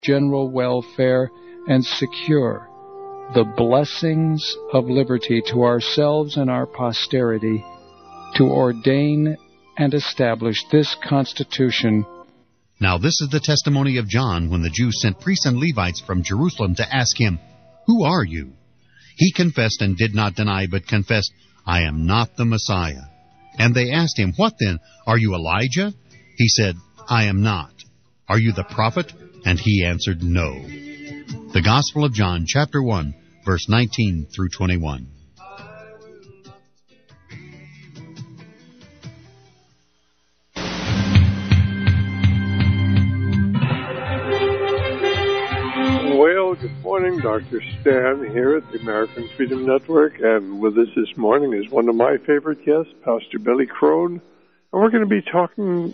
general welfare, and secure the blessings of liberty to ourselves and our posterity, to ordain and establish this Constitution. Now this is the testimony of John when the Jews sent priests and Levites from Jerusalem to ask him, "Who are you?" He confessed and did not deny, but confessed, "I am not the Messiah." And they asked him, "What then? Are you Elijah?" He said, "I am not." "Are you the prophet?" And he answered, "No." The Gospel of John, chapter 1, verse 19 through 21. Well, good morning, Dr. Stan here at the American Freedom Network, and with us this morning is one of my favorite guests, Pastor Billy Crone, and we're going to be talking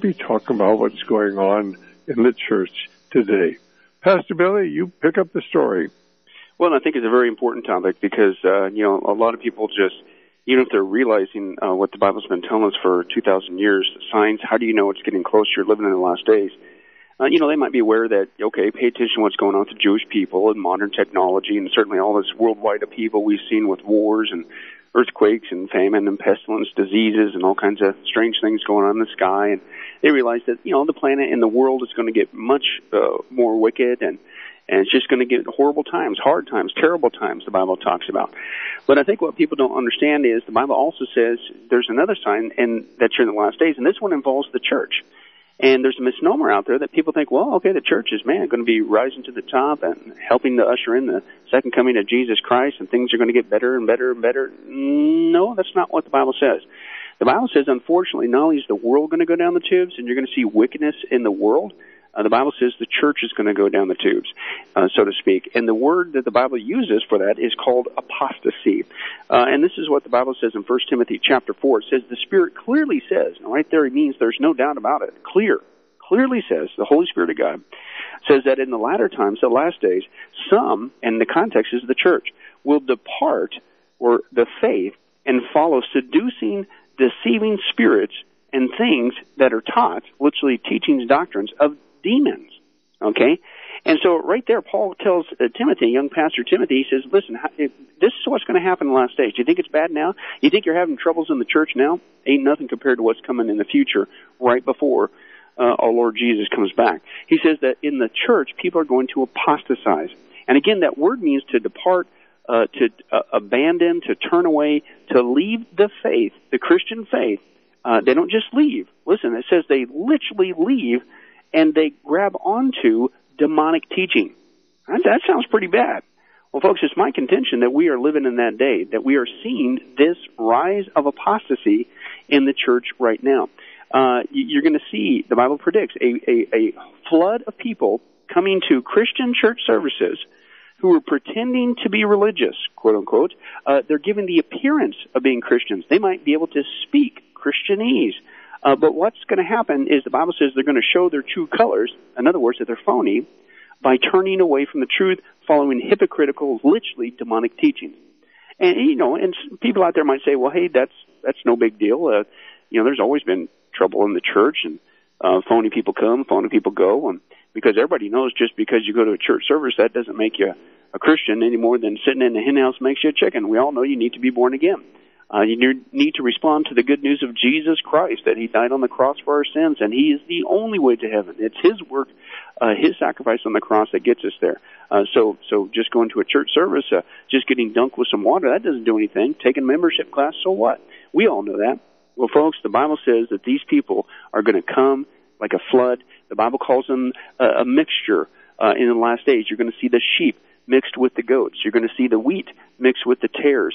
about what's going on in the church today. Pastor Billy, you pick up the story. Well, I think it's a very important topic because a lot of people just, even if they're realizing what the Bible's been telling us for 2,000 years, signs, how do you know it's getting closer, you're living in the last days? They might be aware that, okay, pay attention to what's going on with the Jewish people and modern technology and certainly all this worldwide upheaval we've seen with wars and earthquakes and famine and pestilence, diseases and all kinds of strange things going on in the sky. And they realize that, the planet and the world is going to get much more wicked and it's just going to get horrible times, hard times, terrible times, the Bible talks about. But I think what people don't understand is the Bible also says there's another sign and that you're in the last days, and this one involves the church. And there's a misnomer out there that people think, well, okay, the church is, going to be rising to the top and helping to usher in the second coming of Jesus Christ, and things are going to get better and better and better. No, that's not what the Bible says. The Bible says, unfortunately, not only is the world going to go down the tubes and you're going to see wickedness in the world, the Bible says the church is going to go down the tubes, so to speak. And the word that the Bible uses for that is called apostasy. And this is what the Bible says in 1 Timothy chapter 4. It says, the Spirit clearly says, and right there it means there's no doubt about it, clearly says, the Holy Spirit of God, says that in the latter times, the last days, some, and the context is the church, will depart or the faith and follow seducing, deceiving spirits and things that are taught, literally teachings, doctrines of demons, okay? And so right there, Paul tells Timothy, young pastor Timothy, he says, listen, this is what's going to happen in the last days. Do you think it's bad now? You think you're having troubles in the church now? Ain't nothing compared to what's coming in the future right before our Lord Jesus comes back. He says that in the church, people are going to apostatize. And again, that word means to depart, to abandon, to turn away, to leave the faith, the Christian faith. They don't just leave. Listen, it says they literally leave and they grab onto demonic teaching. That sounds pretty bad. Well, folks, it's my contention that we are living in that day, that we are seeing this rise of apostasy in the church right now. You're going to see, the Bible predicts, a flood of people coming to Christian church services who are pretending to be religious, quote unquote. They're giving the appearance of being Christians. They might be able to speak Christianese. But what's going to happen is the Bible says they're going to show their true colors, in other words, that they're phony, by turning away from the truth, following hypocritical, literally demonic teachings. And, and people out there might say, well, hey, that's no big deal. There's always been trouble in the church, and phony people come, phony people go, and because everybody knows just because you go to a church service, that doesn't make you a Christian any more than sitting in the hen house makes you a chicken. We all know you need to be born again. You need to respond to the good news of Jesus Christ, that He died on the cross for our sins, and He is the only way to heaven. It's His work, His sacrifice on the cross that gets us there. So just going to a church service, just getting dunked with some water, that doesn't do anything. Taking a membership class, so what? We all know that. Well, folks, the Bible says that these people are going to come like a flood. The Bible calls them a mixture in the last days. You're going to see the sheep mixed with the goats. You're going to see the wheat mixed with the tares.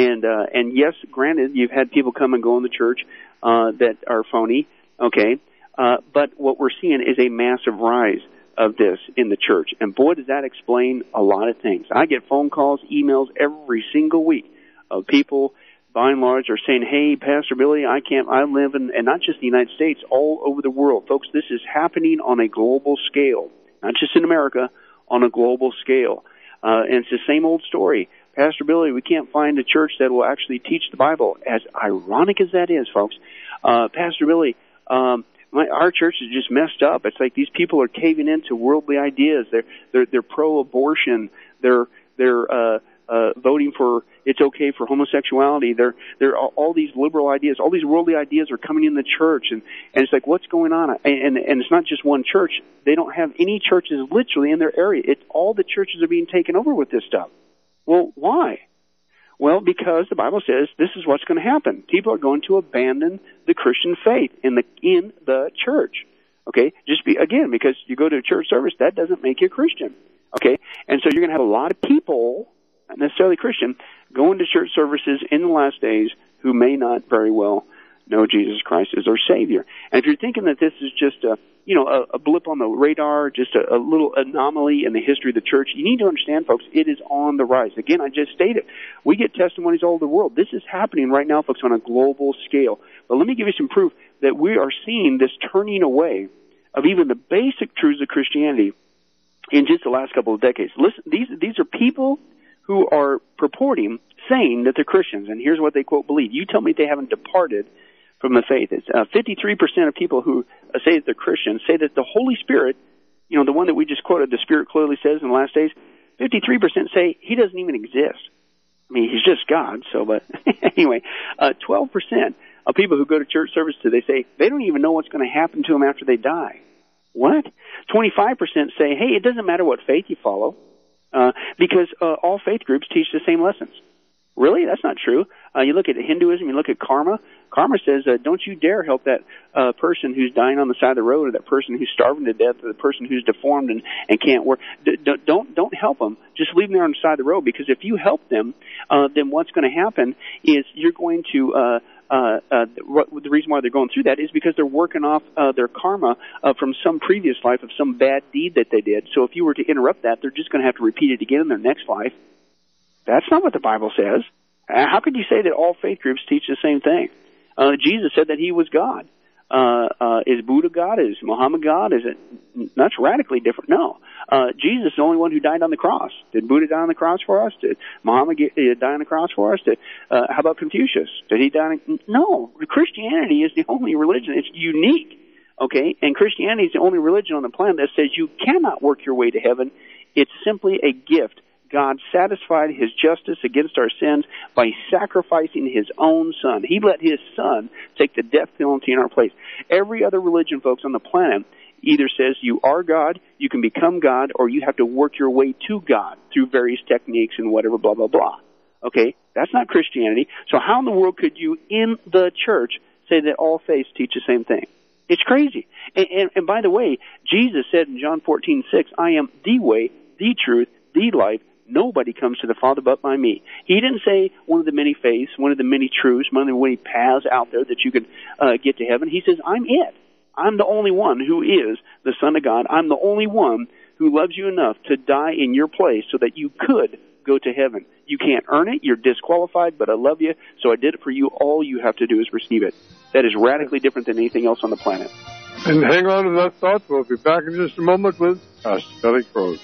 And yes, granted, you've had people come and go in the church that are phony, okay? But what we're seeing is a massive rise of this in the church. And boy, does that explain a lot of things. I get phone calls, emails every single week of people, by and large, are saying, hey, Pastor Billy, I live in, and not just the United States, all over the world. Folks, this is happening on a global scale, not just in America, on a global scale. And it's the same old story. Pastor Billy, we can't find a church that will actually teach the Bible. As ironic as that is, folks, Pastor Billy, our church is just messed up. It's like these people are caving into worldly ideas. They're pro-abortion. They're voting for it's okay for homosexuality. They're all these liberal ideas. All these worldly ideas are coming in the church, and it's like, what's going on? And it's not just one church. They don't have any churches literally in their area. All the churches are being taken over with this stuff. Well, why? Well, because the Bible says this is what's going to happen. People are going to abandon the Christian faith in the church. Okay, because you go to a church service, that doesn't make you a Christian. Okay, and so you're going to have a lot of people, not necessarily Christian, going to church services in the last days who may not very well know Jesus Christ as their Savior. And if you're thinking that this is just a blip on the radar, just a little anomaly in the history of the church, you need to understand, folks, it is on the rise. Again, I just stated, we get testimonies all over the world. This is happening right now, folks, on a global scale. But let me give you some proof that we are seeing this turning away of even the basic truths of Christianity in just the last couple of decades. Listen, these are people who are saying that they're Christians, and here's what they, quote, believe. You tell me they haven't departed from the faith. It's 53% of people who say that they're Christians say that the Holy Spirit, the one that we just quoted, the Spirit clearly says in the last days, 53% say he doesn't even exist. I mean, he's just God, but anyway, 12% of people who go to church service they say they don't even know what's going to happen to them after they die. What? 25% say, hey, it doesn't matter what faith you follow, because all faith groups teach the same lessons. Really? That's not true. You look at Hinduism, you look at karma. Karma says, don't you dare help that person who's dying on the side of the road, or that person who's starving to death, or the person who's deformed and can't work. Don't help them. Just leave them there on the side of the road, because if you help them, then what's going to happen is you're going to the reason why they're going through that is because they're working off their karma from some previous life of some bad deed that they did. So if you were to interrupt that, they're just going to have to repeat it again in their next life. That's not what the Bible says. How could you say that all faith groups teach the same thing? Jesus said that he was God. Is Buddha God? Is Muhammad God? Is it? That's radically different. No. Jesus is the only one who died on the cross. Did Buddha die on the cross for us? Did Muhammad die on the cross for us? How about Confucius? Did he die? No. Christianity is the only religion. It's unique. Okay? And Christianity is the only religion on the planet that says you cannot work your way to heaven. It's simply a gift. God satisfied his justice against our sins by sacrificing his own son. He let his son take the death penalty in our place. Every other religion, folks, on the planet either says you are God, you can become God, or you have to work your way to God through various techniques and whatever, blah, blah, blah. Okay? That's not Christianity. So how in the world could you, in the church, say that all faiths teach the same thing? It's crazy. And by the way, Jesus said in John 14:6, I am the way, the truth, the life. Nobody comes to the Father but by me. He didn't say one of the many faiths, one of the many truths, one of the many paths out there that you could get to heaven. He says, I'm it. I'm the only one who is the Son of God. I'm the only one who loves you enough to die in your place so that you could go to heaven. You can't earn it. You're disqualified, but I love you, so I did it for you. All you have to do is receive it. That is radically different than anything else on the planet. And hang on to that thought. We'll be back in just a moment with Pastor Billy Crone.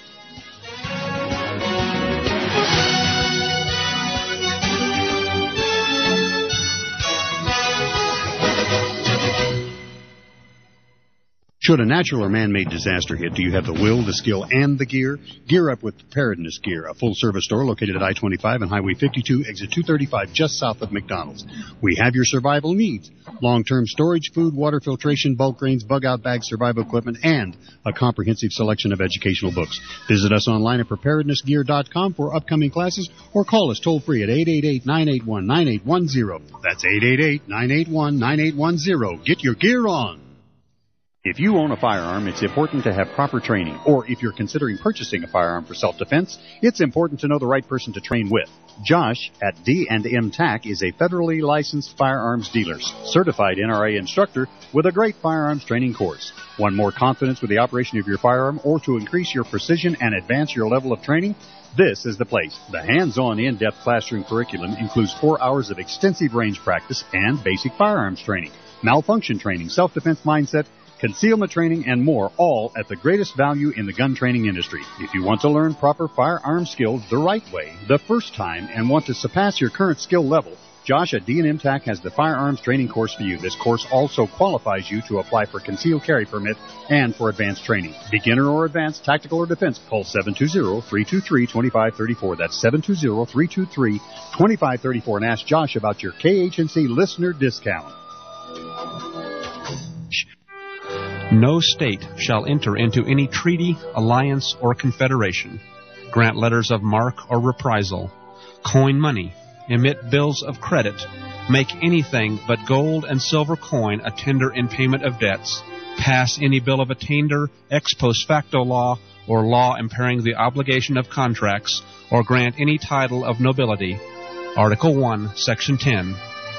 Should a natural or man-made disaster hit, do you have the will, the skill, and the gear? Gear up with Preparedness Gear, a full-service store located at I-25 and Highway 52, exit 235, just south of McDonald's. We have your survival needs. Long-term storage, food, water filtration, bulk grains, bug-out bags, survival equipment, and a comprehensive selection of educational books. Visit us online at preparednessgear.com for upcoming classes, or call us toll-free at 888-981-9810. That's 888-981-9810. Get your gear on. If you own a firearm, it's important to have proper training. Or if you're considering purchasing a firearm for self-defense, it's important to know the right person to train with. Josh at D&M TAC is a federally licensed firearms dealer, certified NRA instructor with a great firearms training course. Want more confidence with the operation of your firearm, or to increase your precision and advance your level of training? This is the place. The hands-on, in-depth classroom curriculum includes 4 hours of extensive range practice and basic firearms training, malfunction training, self-defense mindset, concealment training, and more, all at the greatest value in the gun training industry. If you want to learn proper firearm skills the right way, the first time, and want to surpass your current skill level, Josh at D&M TAC has the firearms training course for you. This course also qualifies you to apply for concealed carry permit and for advanced training. Beginner or advanced, tactical or defense, call 720-323-2534. That's 720-323-2534 and ask Josh about your KHNC listener discount. No state shall enter into any treaty, alliance, or confederation, grant letters of marque or reprisal, coin money, emit bills of credit, make anything but gold and silver coin a tender in payment of debts, pass any bill of attainder, ex post facto law, or law impairing the obligation of contracts, or grant any title of nobility. Article 1, Section 10.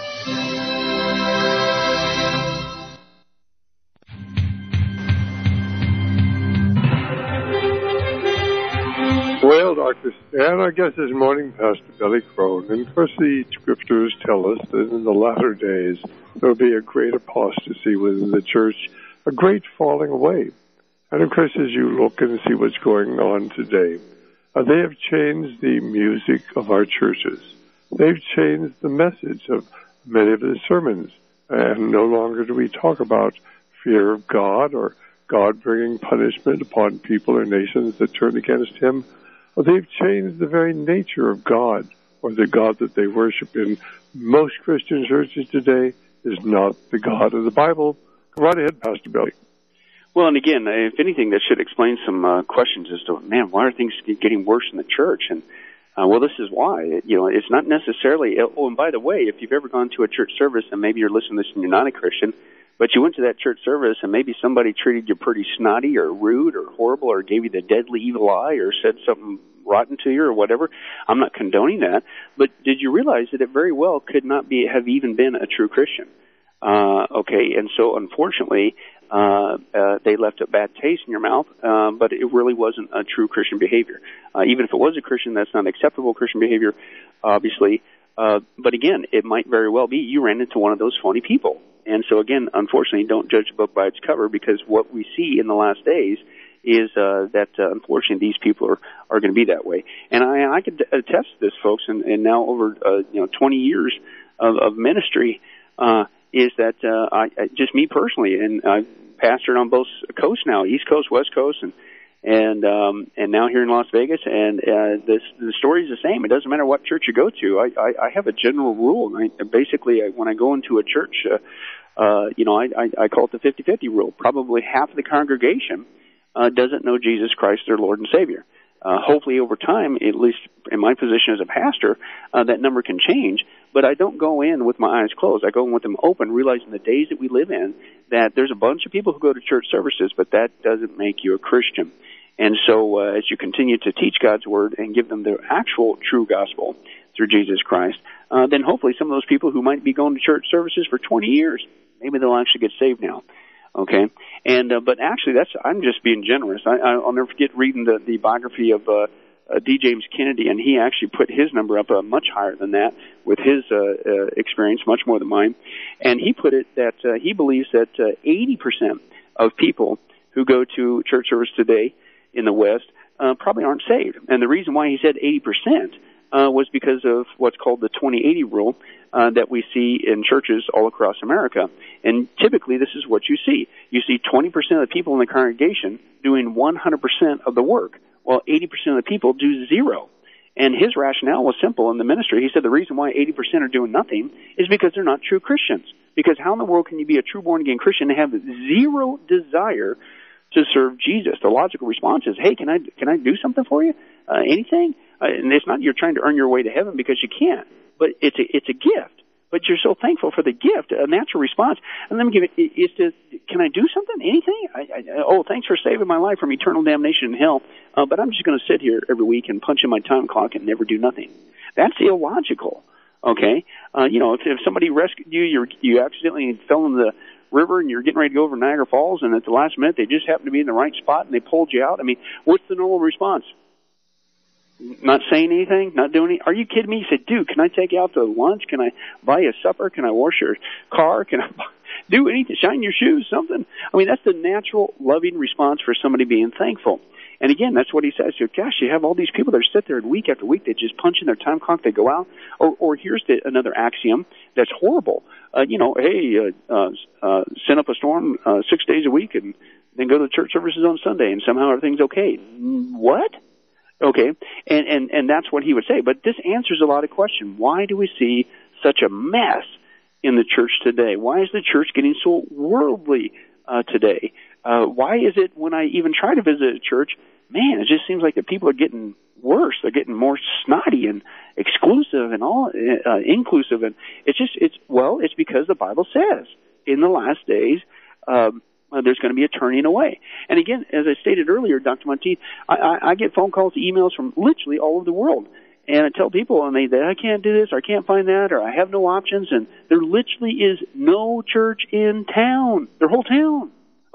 Well, Dr. Stan, our guest this morning, Pastor Billy Crone. And of course, the scriptures tell us that in the latter days there will be a great apostasy within the church, a great falling away. And of course, as you look and see what's going on today, they have changed the music of our churches. They've changed the message of many of the sermons. And no longer do we talk about fear of God or God bringing punishment upon people or nations that turn against him. They've changed the very nature of God, or the God that they worship in most Christian churches today is not the God of the Bible. Go right ahead, Pastor Billy. Well, and again, if anything, that should explain some questions as to, man, why are things getting worse in the church? And, well, this is why. It's not necessarily, oh, and by the way, if you've ever gone to a church service, and maybe you're listening to this and you're not a Christian, but you went to that church service and maybe somebody treated you pretty snotty or rude or horrible or gave you the deadly evil eye or said something rotten to you or whatever. I'm not condoning that. But did you realize that it very well could not have even been a true Christian? Okay, and so unfortunately, they left a bad taste in your mouth, but it really wasn't a true Christian behavior. Even if it was a Christian, that's not acceptable Christian behavior, obviously. But again, it might very well be you ran into one of those phony people. And so again, unfortunately, don't judge a book by its cover, because what we see in the last days is that unfortunately these people are going to be that way. And I can attest to this, folks, and now over 20 years of ministry, is that I just me personally, and I've pastored on both coasts now, East Coast, West Coast, and now here in Las Vegas, and the story is the same. It doesn't matter what church you go to. I have a general rule. Basically, when I go into a church, I call it the 50-50 rule. Probably half of the congregation doesn't know Jesus Christ, their Lord and Savior. Hopefully over time, at least in my position as a pastor, that number can change. But I don't go in with my eyes closed. I go in with them open, realizing the days that we live in, that there's a bunch of people who go to church services, but that doesn't make you a Christian. And so as you continue to teach God's Word and give them the actual true gospel through Jesus Christ, then hopefully some of those people who might be going to church services for 20 years, maybe they'll actually get saved now. Okay, and but actually, I'm just being generous. I'll never forget reading the biography of D. James Kennedy, and he actually put his number up much higher than that with his experience, much more than mine. And he put it that he believes that 80% of people who go to church service today in the West probably aren't saved. And the reason why he said 80% was because of what's called the 20-80 rule that we see in churches all across America. And typically this is what you see. You see 20% of the people in the congregation doing 100% of the work, while 80% of the people do zero. And his rationale was simple in the ministry. He said the reason why 80% are doing nothing is because they're not true Christians. Because how in the world can you be a true born-again Christian and have zero desire to serve Jesus? The logical response is, hey, can I do something for you? Anything? And it's not you're trying to earn your way to heaven, because you can't. But it's a gift. But you're so thankful for the gift. A natural response, and let me give it, is to, can I do something? Anything? Thanks for saving my life from eternal damnation in hell. But I'm just going to sit here every week and punch in my time clock and never do nothing. That's illogical. Okay? If somebody rescued you, you accidentally fell in the river and you're getting ready to go over Niagara Falls, and at the last minute they just happened to be in the right spot and they pulled you out. I mean, what's the normal response? Not saying anything? Not doing anything? Are you kidding me? You said, dude, can I take you out to lunch? Can I buy you a supper? Can I wash your car? Can I do anything? Shine your shoes? Something? I mean, that's the natural, loving response for somebody being thankful. And again, that's what he says. So, gosh, you have all these people that sit there and week after week, they just punch in their time clock, they go out. Or here's another axiom that's horrible. Send up a storm 6 days a week and then go to the church services on Sunday and somehow everything's okay. What? Okay. And that's what he would say. But this answers a lot of questions. Why do we see such a mess in the church today? Why is the church getting so worldly today? Why is it when I even try to visit a church, man, it just seems like the people are getting worse. They're getting more snotty and exclusive and all inclusive, and it's because the Bible says in the last days there's going to be a turning away. And again, as I stated earlier, Dr. Monteith, I get phone calls, emails from literally all over the world, and I tell people, and they I can't do this, or I can't find that, or I have no options, and there literally is no church in town. Their whole town,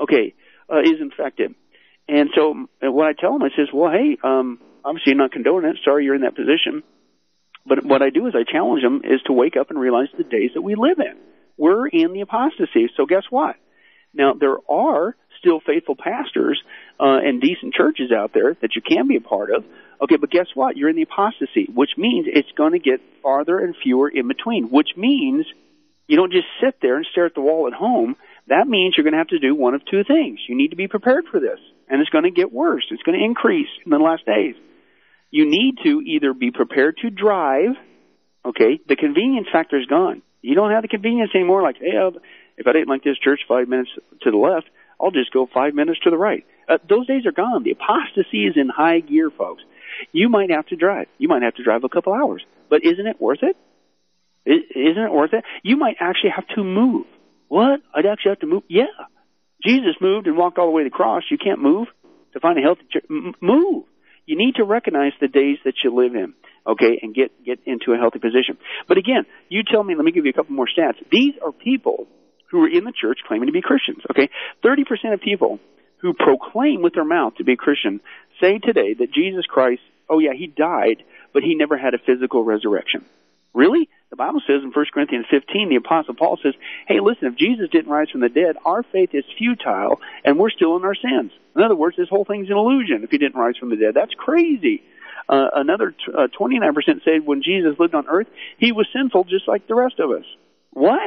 is infected. And so what I tell them, I says, well, hey, obviously you're not condoning it. Sorry you're in that position. But what I do is I challenge them is to wake up and realize the days that we live in. We're in the apostasy. So guess what? Now, there are still faithful pastors and decent churches out there that you can be a part of. Okay, but guess what? You're in the apostasy, which means it's going to get farther and fewer in between, which means you don't just sit there and stare at the wall at home. That means you're going to have to do one of two things. You need to be prepared for this, and it's going to get worse. It's going to increase in the last days. You need to either be prepared to drive. Okay, the convenience factor is gone. You don't have the convenience anymore, like, hey, if I didn't like this church 5 minutes to the left, I'll just go 5 minutes to the right. Those days are gone. The apostasy is in high gear, folks. You might have to drive. You might have to drive a couple hours. But isn't it worth it? Isn't it worth it? You might actually have to move. What? I'd actually have to move? Yeah. Jesus moved and walked all the way to the cross. You can't move to find a healthy church. Move. You need to recognize the days that you live in, okay, and get into a healthy position. But again, you tell me, let me give you a couple more stats. These are people who are in the church claiming to be Christians, okay? 30% of people who proclaim with their mouth to be Christian say today that Jesus Christ, oh yeah, he died, but he never had a physical resurrection. Really? The Bible says in 1 Corinthians 15, the Apostle Paul says, hey, listen, if Jesus didn't rise from the dead, our faith is futile, and we're still in our sins. In other words, this whole thing's an illusion if he didn't rise from the dead. That's crazy. Another 29% said when Jesus lived on earth, he was sinful just like the rest of us. What?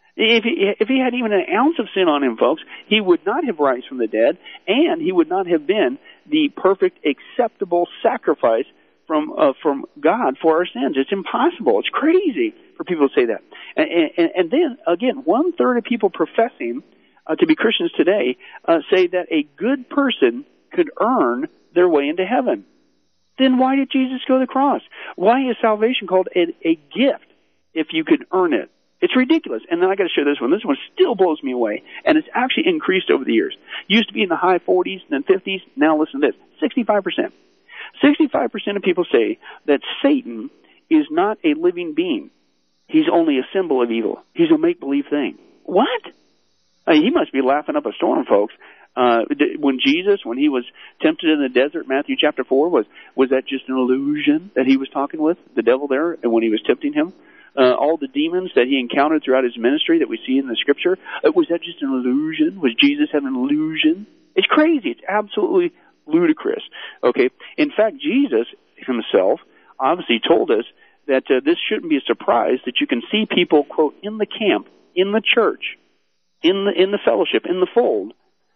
If he had even an ounce of sin on him, folks, he would not have risen from the dead, and he would not have been the perfect, acceptable sacrifice from God for our sins. It's impossible. It's crazy for people to say that. And then, again, 1/3 of people professing to be Christians today say that a good person could earn their way into heaven. Then why did Jesus go to the cross? Why is salvation called a gift if you could earn it? It's ridiculous. And then I got to share this one. This one still blows me away, and it's actually increased over the years. Used to be in the high 40s and then 50s. Now listen to this: 65%. 65% of people say that Satan is not a living being. He's only a symbol of evil. He's a make-believe thing. What? He must be laughing up a storm, folks. When he was tempted in the desert, Matthew chapter 4, was that just an illusion that he was talking with, the devil there, and when he was tempting him? All the demons that he encountered throughout his ministry that we see in the scripture, was that just an illusion? Was Jesus having an illusion? It's crazy. It's absolutely ludicrous. Okay. In fact, Jesus himself obviously told us that this shouldn't be a surprise that you can see people, quote, in the camp, in the church, in the fellowship, in the fold,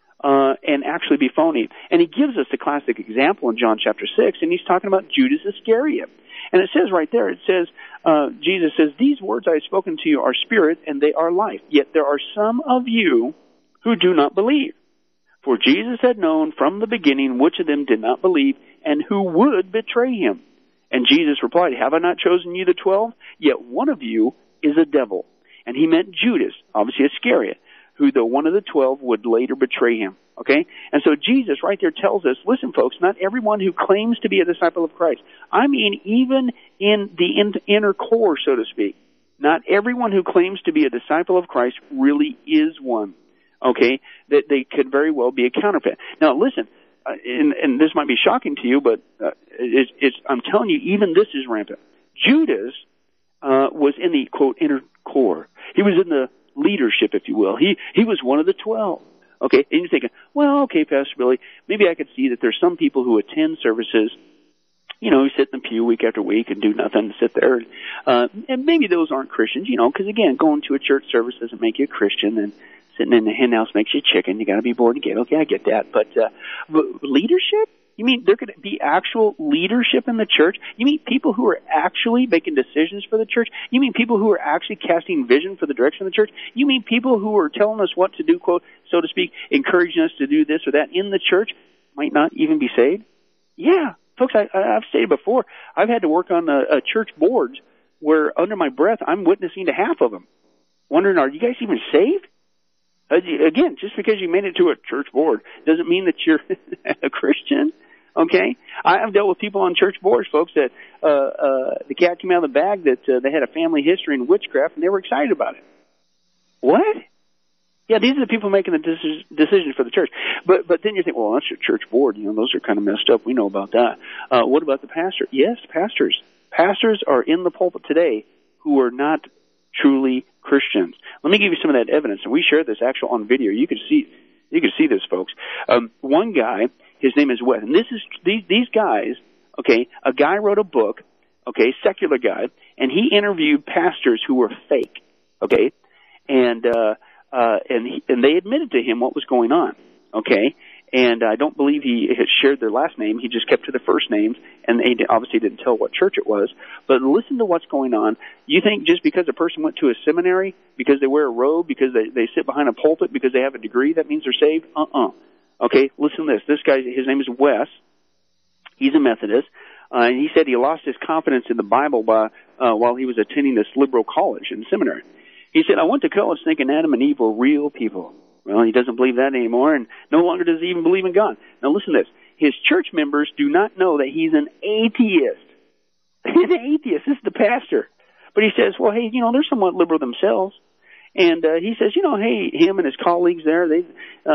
and actually be phony. And he gives us the classic example in John chapter 6, and he's talking about Judas Iscariot. And it says right there, it says, Jesus says, these words I have spoken to you are spirit and they are life. Yet there are some of you who do not believe. For Jesus had known from the beginning which of them did not believe and who would betray him. And Jesus replied, have I not chosen you the 12? Yet one of you is a devil. And he meant Judas, obviously Iscariot, who though one of the 12 would later betray him. Okay? And so Jesus right there tells us, listen folks, not everyone who claims to be a disciple of Christ, I mean even in the inner core, so to speak, not everyone who claims to be a disciple of Christ really is one. Okay? That they could very well be a counterfeit. Now listen, and this might be shocking to you, but I'm telling you, even this is rampant. Judas was in the, quote, inner core. He was in the leadership, if you will. He was one of the 12. Okay, and you're thinking, well, okay, Pastor Billy, maybe I could see that there's some people who attend services, you know, who sit in the pew week after week and do nothing, sit there, and maybe those aren't Christians, you know, because again, going to a church service doesn't make you a Christian, and sitting in the hen house makes you chicken. You got to be born again. Okay, I get that, but leadership? You mean there could be actual leadership in the church? You mean people who are actually making decisions for the church? You mean people who are actually casting vision for the direction of the church? You mean people who are telling us what to do, quote, so to speak, encouraging us to do this or that in the church might not even be saved? Yeah. Folks, I've stated before, I've had to work on a church boards where under my breath I'm witnessing to half of them, wondering, are you guys even saved? Again, just because you made it to a church board doesn't mean that you're a Christian. Okay, I've dealt with people on church boards, folks, that the cat came out of the bag that they had a family history in witchcraft, and they were excited about it. What? Yeah, these are the people making the decisions for the church. But then you think, well, that's your church board. You know, those are kind of messed up. We know about that. What about the pastor? Yes, pastors. Pastors are in the pulpit today who are not truly Christians. Let me give you some of that evidence, and we share this actually on video. You can see this, folks. One guy, his name is Wes, and this is these guys. Okay, a guy wrote a book. Okay, secular guy, and he interviewed pastors who were fake. Okay, and they admitted to him what was going on. Okay, and I don't believe he had shared their last name. He just kept to the first names, and they obviously didn't tell what church it was. But listen to what's going on. You think just because a person went to a seminary, because they wear a robe, because they sit behind a pulpit, because they have a degree, that means they're saved? Okay, listen to this. This guy, his name is Wes. He's a Methodist. And he said he lost his confidence in the Bible while he was attending this liberal college and seminary. He said, I went to college thinking Adam and Eve were real people. Well, he doesn't believe that anymore, and no longer does he even believe in God. Now listen to this. His church members do not know that he's an atheist. He's an atheist. This is the pastor. But he says, well, hey, you know, they're somewhat liberal themselves. And he says, you know, hey, him and his colleagues there, they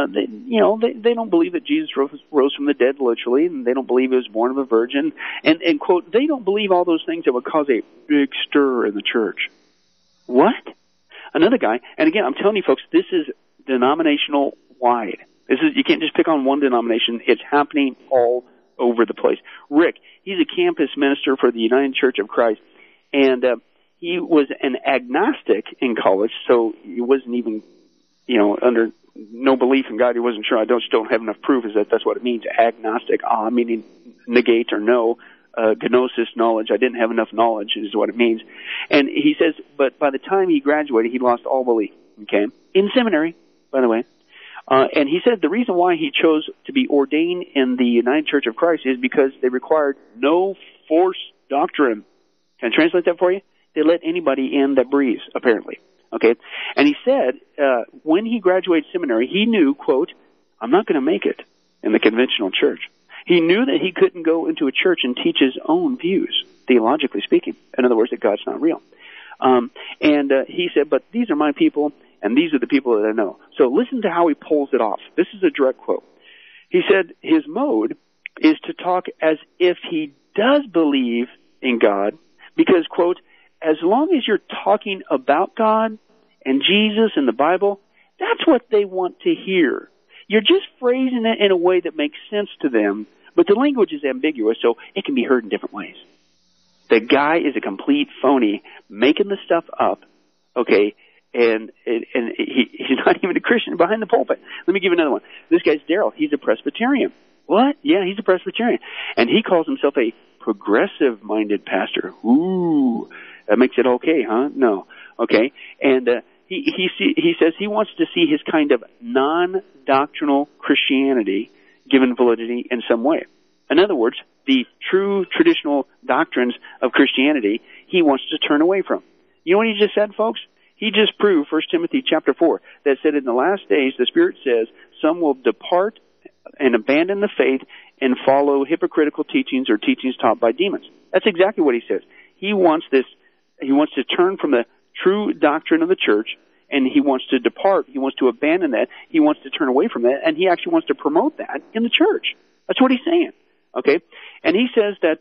don't believe that Jesus rose from the dead literally, and they don't believe he was born of a virgin. And quote, they don't believe all those things that would cause a big stir in the church. What? Another guy, and again, I'm telling you folks, this is denominational wide. You can't just pick on one denomination. It's happening all over the place. Rick, he's a campus minister for the United Church of Christ, and he was an agnostic in college, so he wasn't even, you know, under no belief in God. He wasn't sure. I just don't have enough proof. That's what it means. Agnostic, meaning negate or no. Gnosis, knowledge. I didn't have enough knowledge is what it means. And he says, but by the time he graduated, he lost all belief. Okay, in seminary, by the way. And he said the reason why he chose to be ordained in the United Church of Christ is because they required no force doctrine. Can I translate that for you? They let anybody in that breathes, apparently. Okay? And he said, when he graduated seminary, he knew, quote, I'm not going to make it in the conventional church. He knew that he couldn't go into a church and teach his own views, theologically speaking. In other words, that God's not real. And he said, but these are my people, and these are the people that I know. So listen to how he pulls it off. This is a direct quote. He said his mode is to talk as if he does believe in God, because, quote, as long as you're talking about God and Jesus and the Bible, that's what they want to hear. You're just phrasing it in a way that makes sense to them, but the language is ambiguous, so it can be heard in different ways. The guy is a complete phony, making the stuff up, okay, and he's not even a Christian behind the pulpit. Let me give you another one. This guy's Daryl. He's a Presbyterian. What? Yeah, he's a Presbyterian. And he calls himself a progressive-minded pastor. Ooh, that makes it okay, huh? No. Okay. And he says he wants to see his kind of non-doctrinal Christianity given validity in some way. In other words, the true traditional doctrines of Christianity he wants to turn away from. You know what he just said, folks? He just proved 1 Timothy chapter 4 that said in the last days, the Spirit says, some will depart and abandon the faith and follow hypocritical teachings or teachings taught by demons. That's exactly what he says. He wants to turn from the true doctrine of the church, and he wants to depart. He wants to abandon that. He wants to turn away from that, and he actually wants to promote that in the church. That's what he's saying. Okay? And he says that,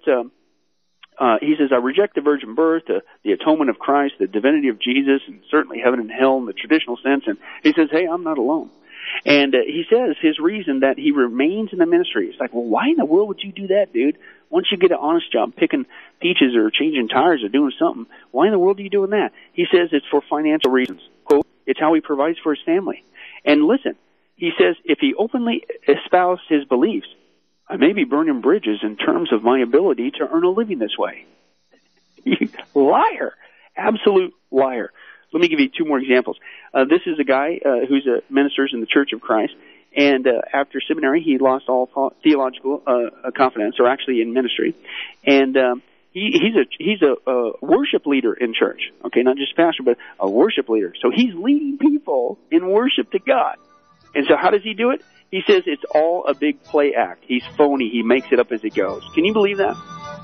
I reject the virgin birth, the atonement of Christ, the divinity of Jesus, and certainly heaven and hell in the traditional sense. And he says, hey, I'm not alone. And he says his reason that he remains in the ministry. It's like, well, why in the world would you do that, dude? Once you get an honest job picking peaches or changing tires or doing something, why in the world are you doing that? He says it's for financial reasons. Quote, it's how he provides for his family. And listen, he says if he openly espoused his beliefs, I may be burning bridges in terms of my ability to earn a living this way. Liar. Absolute liar. Let me give you two more examples. This is a guy who's a ministers in the Church of Christ, and after seminary, he lost all theological confidence, or actually in ministry, and he's a worship leader in church. Okay, not just a pastor, but a worship leader. So he's leading people in worship to God. And so how does he do it? He says it's all a big play act. He's phony. He makes it up as he goes. Can you believe that?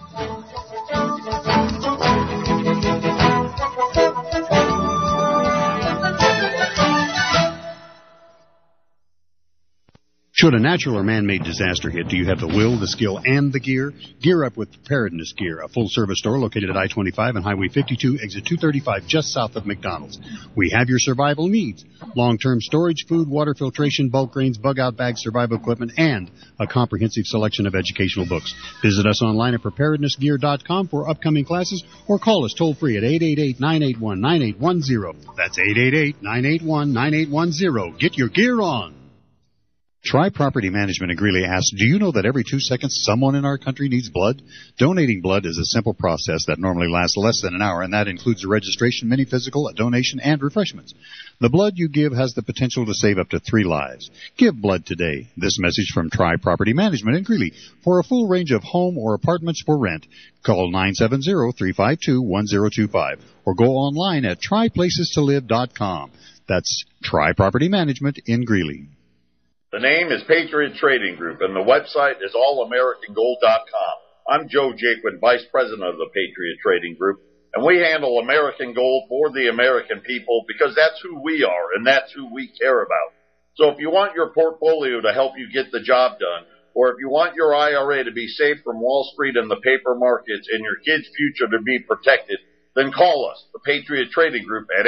Should a natural or man-made disaster hit, do you have the will, the skill, and the gear? Gear up with Preparedness Gear, a full-service store located at I-25 and Highway 52, exit 235, just south of McDonald's. We have your survival needs: long-term storage, food, water filtration, bulk grains, bug-out bags, survival equipment, and a comprehensive selection of educational books. Visit us online at preparednessgear.com for upcoming classes, or call us toll-free at 888-981-9810. That's 888-981-9810. Get your gear on. Tri Property Management in Greeley asks, do you know that every 2 seconds someone in our country needs blood? Donating blood is a simple process that normally lasts less than an hour, and that includes a registration, mini physical, a donation, and refreshments. The blood you give has the potential to save up to 3 lives. Give blood today. This message from Tri Property Management in Greeley. For a full range of home or apartments for rent, call 970-352-1025 or go online at tryplacestolive.com. That's Tri Property Management in Greeley. The name is Patriot Trading Group, and the website is allamericangold.com. I'm Joe Jaquin, Vice President of the Patriot Trading Group, and we handle American gold for the American people because that's who we are and that's who we care about. So if you want your portfolio to help you get the job done, or if you want your IRA to be safe from Wall Street and the paper markets and your kids' future to be protected, then call us, the Patriot Trading Group, at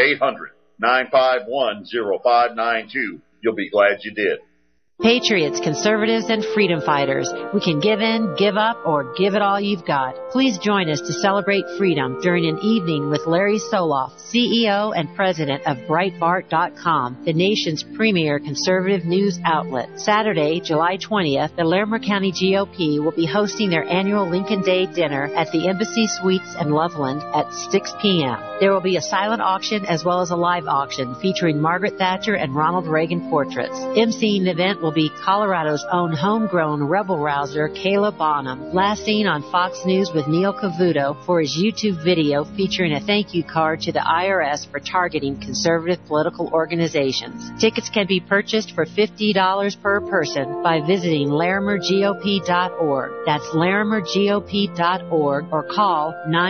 800-951-0592. You'll be glad you did. Patriots, conservatives, and freedom fighters. We can give in, give up, or give it all you've got. Please join us to celebrate freedom during an evening with Larry Soloff, CEO and President of Breitbart.com, the nation's premier conservative news outlet. Saturday, July 20th, the Larimer County GOP will be hosting their annual Lincoln Day dinner at the Embassy Suites in Loveland at 6 p.m. There will be a silent auction as well as a live auction featuring Margaret Thatcher and Ronald Reagan portraits. Emceeing the event will be Colorado's own homegrown rebel-rouser, Kayla Bonham, last seen on Fox News with Neil Cavuto for his YouTube video featuring a thank you card to the IRS for targeting conservative political organizations. Tickets can be purchased for $50 per person by visiting LarimerGOP.org. That's LarimerGOP.org or call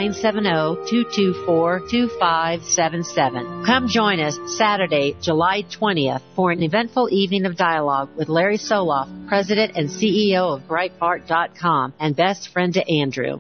970-224-2577. Come join us Saturday, July 20th for an eventful evening of dialogue with Larry Soloff, President and CEO of Breitbart.com and best friend to Andrew.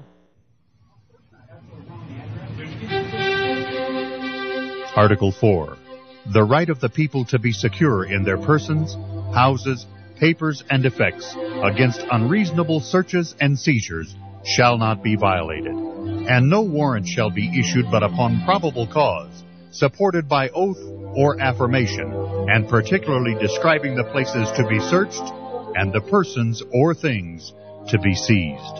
Article 4. The right of the people to be secure in their persons, houses, papers, and effects against unreasonable searches and seizures shall not be violated, and no warrant shall be issued but upon probable cause, supported by oath or affirmation, and particularly describing the places to be searched and the persons or things to be seized.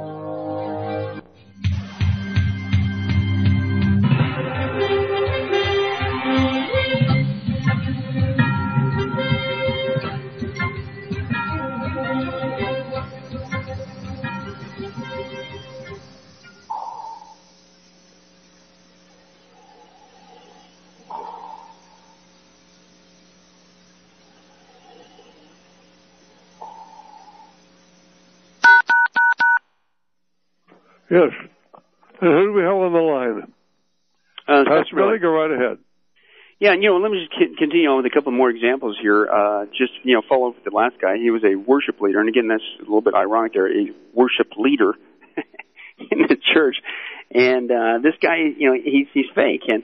Yes. And who do we have on the line? Pastor Billy, go right ahead. Yeah, and, let me just continue on with a couple more examples here. Follow up with the last guy. He was a worship leader, and again, that's a little bit ironic there, a worship leader in the church. And this guy, he's fake.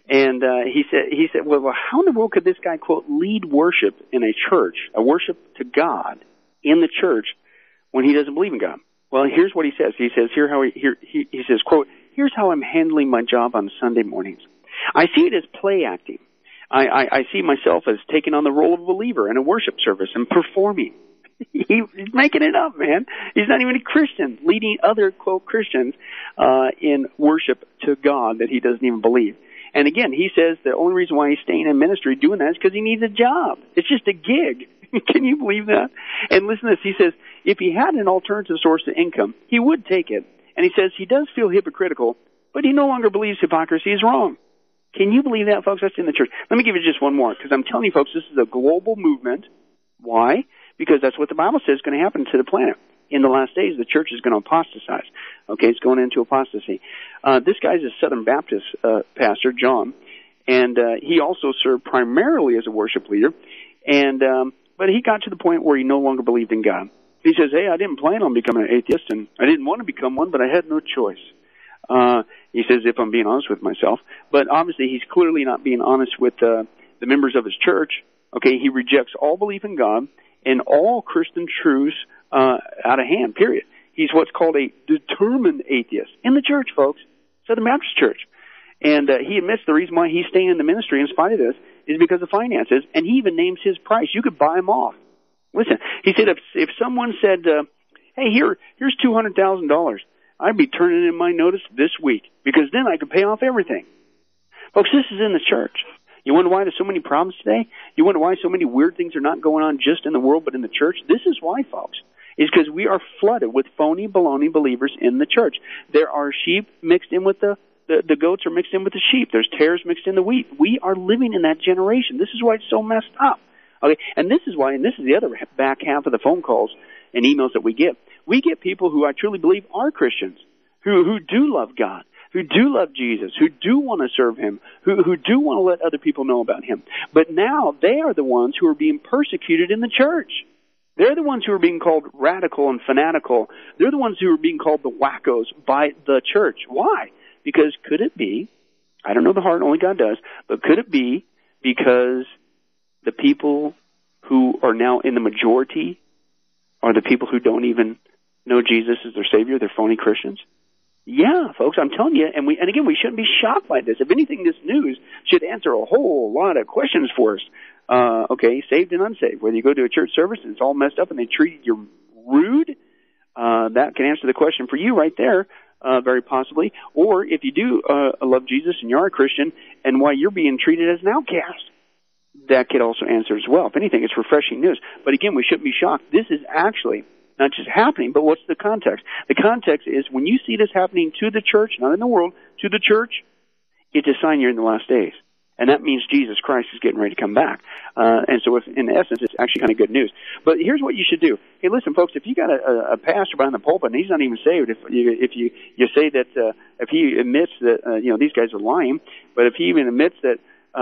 And he said, well, how in the world could this guy, quote, lead worship in a church, a worship to God in the church when he doesn't believe in God? Well, here's what he says. He says, he says, quote, here's how I'm handling my job on Sunday mornings. I see it as play acting. I see myself as taking on the role of a believer in a worship service and performing. He's making it up, man. He's not even a Christian, leading other, quote, Christians in worship to God that he doesn't even believe. And again, he says the only reason why he's staying in ministry doing that is because he needs a job. It's just a gig. Can you believe that? And listen to this. He says if he had an alternative source of income, he would take it. And he says he does feel hypocritical, but he no longer believes hypocrisy is wrong. Can you believe that, folks? That's in the church. Let me give you just one more, because I'm telling you, folks, this is a global movement. Why? Because that's what the Bible says is going to happen to the planet. In the last days, the church is going to apostatize. Okay, it's going into apostasy. This guy's a Southern Baptist pastor, John, and he also served primarily as a worship leader. And but he got to the point where he no longer believed in God. He says, hey, I didn't plan on becoming an atheist, and I didn't want to become one, but I had no choice. He says, if I'm being honest with myself. But obviously, he's clearly not being honest with the members of his church. Okay, he rejects all belief in God and all Christian truths out of hand, period. He's what's called a determined atheist in the church, folks, Southern Baptist Church. And he admits the reason why he's staying in the ministry in spite of this is because of finances, and he even names his price. You could buy him off. Listen, he said if someone said, hey, here's $200,000, I'd be turning in my notice this week because then I could pay off everything. Folks, this is in the church. You wonder why there's so many problems today? You wonder why so many weird things are not going on just in the world but in the church? This is why, folks. Is because we are flooded with phony, baloney believers in the church. There are sheep mixed in with the goats are mixed in with the sheep. There's tares mixed in the wheat. We are living in that generation. This is why it's so messed up. Okay, and this is why, and this is the other back half of the phone calls and emails that we get. We get people who I truly believe are Christians, who do love God, who do love Jesus, who do want to serve Him, who do want to let other people know about Him. But now they are the ones who are being persecuted in the church. They're the ones who are being called radical and fanatical. They're the ones who are being called the wackos by the church. Why? Because could it be, I don't know the heart, only God does, but could it be because the people who are now in the majority are the people who don't even know Jesus as their Savior? They're phony Christians? Yeah, folks, I'm telling you, and again, we shouldn't be shocked by this. If anything, this news should answer a whole lot of questions for us. Okay, saved and unsaved. Whether you go to a church service and it's all messed up and they treat you rude, that can answer the question for you right there, very possibly. Or if you do love Jesus and you are a Christian, and why you're being treated as an outcast, that could also answer as well. If anything, it's refreshing news. But again, we shouldn't be shocked. This is actually not just happening, but what's the context? The context is when you see this happening to the church, not in the world, to the church, it's a sign you're in the last days. And that means Jesus Christ is getting ready to come back. And so in essence, it's actually kind of good news. But here's what you should do. Hey, listen, folks, if you got a pastor behind the pulpit and he's not even saved, if you say that, if he admits that, these guys are lying, but if he even admits that,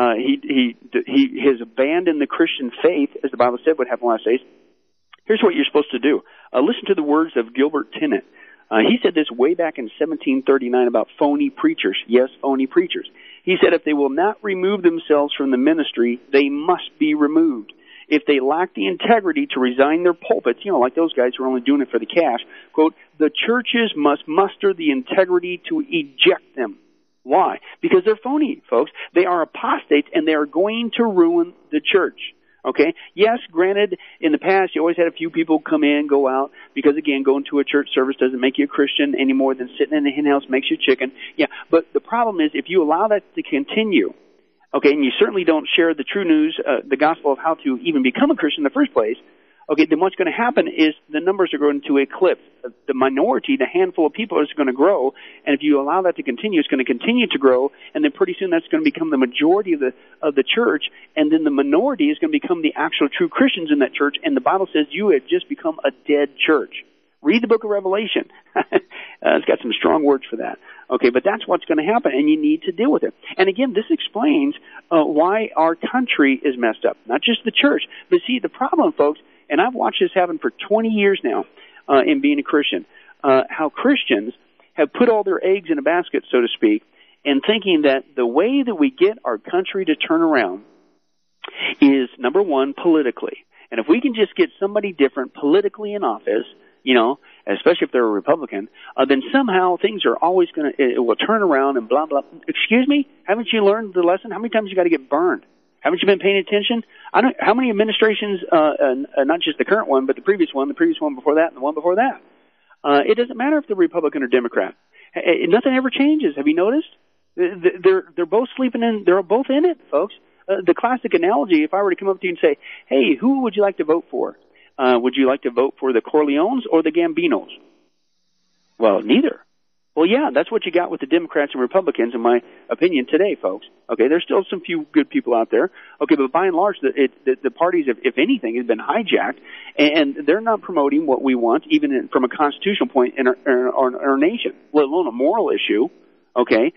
he has abandoned the Christian faith, as the Bible said would happen in the last days, here's what you're supposed to do. Listen to the words of Gilbert Tennant. He said this way back in 1739 about phony preachers. Yes, phony preachers. He said, if they will not remove themselves from the ministry, they must be removed. If they lack the integrity to resign their pulpits, like those guys who are only doing it for the cash, quote, the churches must muster the integrity to eject them. Why? Because they're phony, folks. They are apostates, and they are going to ruin the church. Okay? Yes, granted, in the past, you always had a few people come in, go out, because, again, going to a church service doesn't make you a Christian any more than sitting in a hen house makes you chicken. Yeah, but the problem is if you allow that to continue, okay, and you certainly don't share the true news, the gospel of how to even become a Christian in the first place, okay, then what's going to happen is the numbers are going to eclipse. The minority, the handful of people is going to grow, and if you allow that to continue, it's going to continue to grow, and then pretty soon that's going to become the majority of the church, and then the minority is going to become the actual true Christians in that church, and the Bible says you have just become a dead church. Read the book of Revelation. It's got some strong words for that. Okay, but that's what's going to happen, and you need to deal with it. And again, this explains why our country is messed up, not just the church. But see, the problem, folks, and I've watched this happen for 20 years now in being a Christian, how Christians have put all their eggs in a basket, so to speak, and thinking that the way that we get our country to turn around is, number one, politically. And if we can just get somebody different politically in office, you know, especially if they're a Republican, then somehow things are always it will turn around and blah, blah. Excuse me? Haven't you learned the lesson? How many times you got to get burned? Haven't you been paying attention? How many administrations, not just the current one, but the previous one before that, and the one before that? It doesn't matter if they're Republican or Democrat. Nothing ever changes. Have you noticed? They're both sleeping in. They're both in it, folks. The classic analogy: if I were to come up to you and say, "Hey, who would you like to vote for? Would you like to vote for the Corleones or the Gambinos?" Well, neither. Well, yeah, that's what you got with the Democrats and Republicans, in my opinion, today, folks. Okay, there's still some few good people out there. Okay, but by and large, the parties, if anything, have been hijacked, and they're not promoting what we want, even from a constitutional point in our nation, let alone a moral issue. Okay,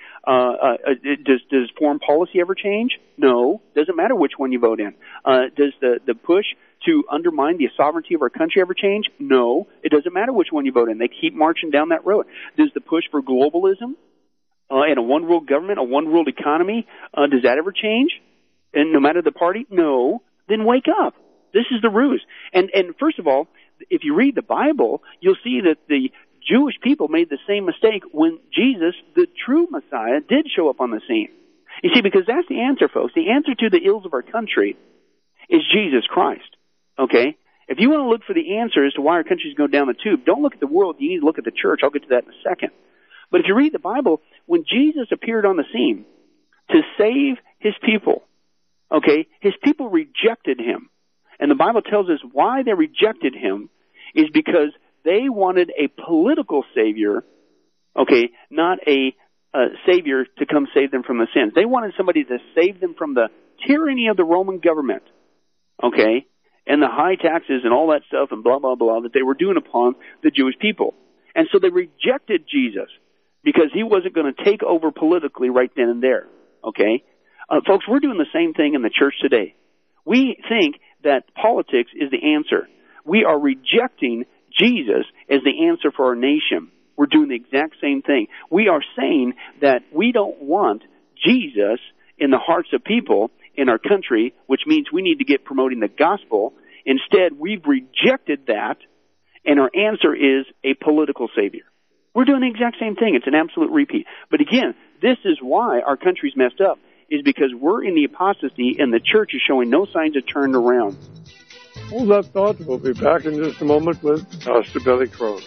does foreign policy ever change? No. Doesn't matter which one you vote in. Does the push to undermine the sovereignty of our country ever change? No. It doesn't matter which one you vote in. They keep marching down that road. Does the push for globalism and a one-world government, a one-world economy, does that ever change? And no matter the party? No. Then wake up. This is the ruse. And first of all, if you read the Bible, you'll see that the Jewish people made the same mistake when Jesus, the true Messiah, did show up on the scene. You see, because that's the answer, folks. The answer to the ills of our country is Jesus Christ. Okay? If you want to look for the answer as to why our country's going down the tube, don't look at the world. You need to look at the church. I'll get to that in a second. But if you read the Bible, when Jesus appeared on the scene to save his people, okay, his people rejected him. And the Bible tells us why they rejected him is because they wanted a political savior, okay, not a savior to come save them from the sins. They wanted somebody to save them from the tyranny of the Roman government, okay, and the high taxes and all that stuff and blah, blah, blah that they were doing upon the Jewish people. And so they rejected Jesus because he wasn't going to take over politically right then and there, okay? Folks, we're doing the same thing in the church today. We think that politics is the answer. We are rejecting Jesus as the answer for our nation. We're doing the exact same thing. We are saying that we don't want Jesus in the hearts of people in our country, which means we need to get promoting the gospel. Instead, we've rejected that, and our answer is a political savior. We're doing the exact same thing. It's an absolute repeat. But again, this is why our country's messed up, is because we're in the apostasy and the church is showing no signs of turning around. Hold that thought. We'll be back in just a moment with Pastor Billy Crone.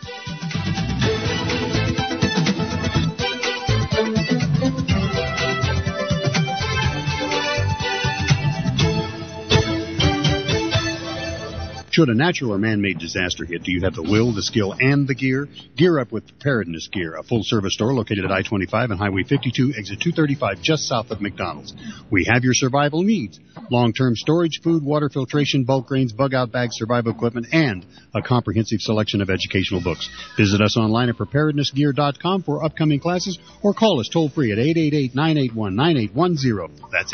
Should a natural or man-made disaster hit, do you have the will, the skill, and the gear? Gear up with Preparedness Gear, a full-service store located at I-25 and Highway 52, exit 235, just south of McDonald's. We have your survival needs: long-term storage, food, water filtration, bulk grains, bug-out bags, survival equipment, and a comprehensive selection of educational books. Visit us online at preparednessgear.com for upcoming classes, or call us toll-free at 888-981-9810. That's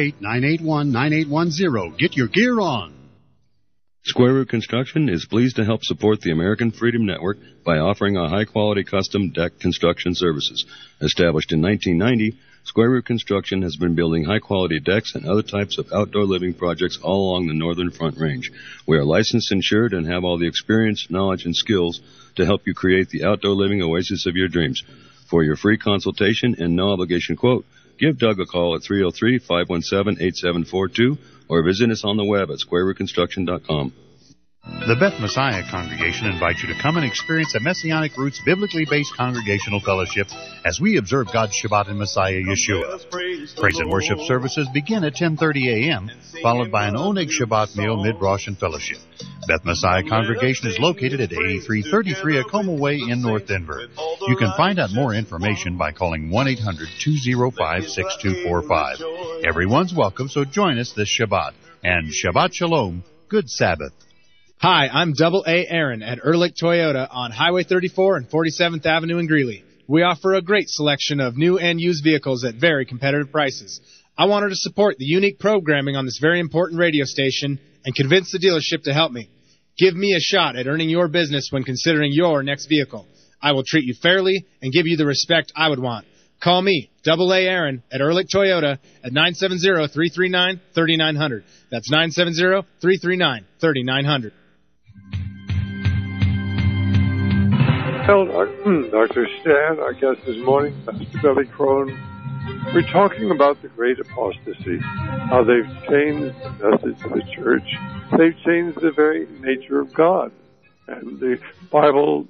888-981-9810. Get your gear on. Square Root Construction is pleased to help support the American Freedom Network by offering a high-quality custom deck construction services. Established in 1990, Square Root Construction has been building high-quality decks and other types of outdoor living projects all along the Northern Front Range. We are licensed, insured, and have all the experience, knowledge, and skills to help you create the outdoor living oasis of your dreams. For your free consultation and no-obligation quote, give Doug a call at 303-517-8742 or visit us on the web at squarerootconstruction.com. The Beth Messiah congregation invites you to come and experience a Messianic Roots biblically based congregational fellowship as we observe God's Shabbat in Messiah Yeshua. Praise and worship services begin at 10:30 a.m., followed by an Oneg Shabbat meal, mid-Rosh, and fellowship. Beth Messiah congregation is located at 8333 Acoma Way in North Denver. You can find out more information by calling 1-800-205-6245. Everyone's welcome, so join us this Shabbat. And Shabbat Shalom, good Sabbath. Hi, I'm Double A Aaron at Ehrlich Toyota on Highway 34 and 47th Avenue in Greeley. We offer a great selection of new and used vehicles at very competitive prices. I wanted to support the unique programming on this very important radio station and convince the dealership to help me. Give me a shot at earning your business when considering your next vehicle. I will treat you fairly and give you the respect I would want. Call me, Double A Aaron, at Ehrlich Toyota at 970-339-3900. That's 970-339-3900. Well, Dr. Stan, our guest this morning, Pastor Billy Crone, we're talking about the great apostasy, how they've changed the message of the church. They've changed the very nature of God. And the Bible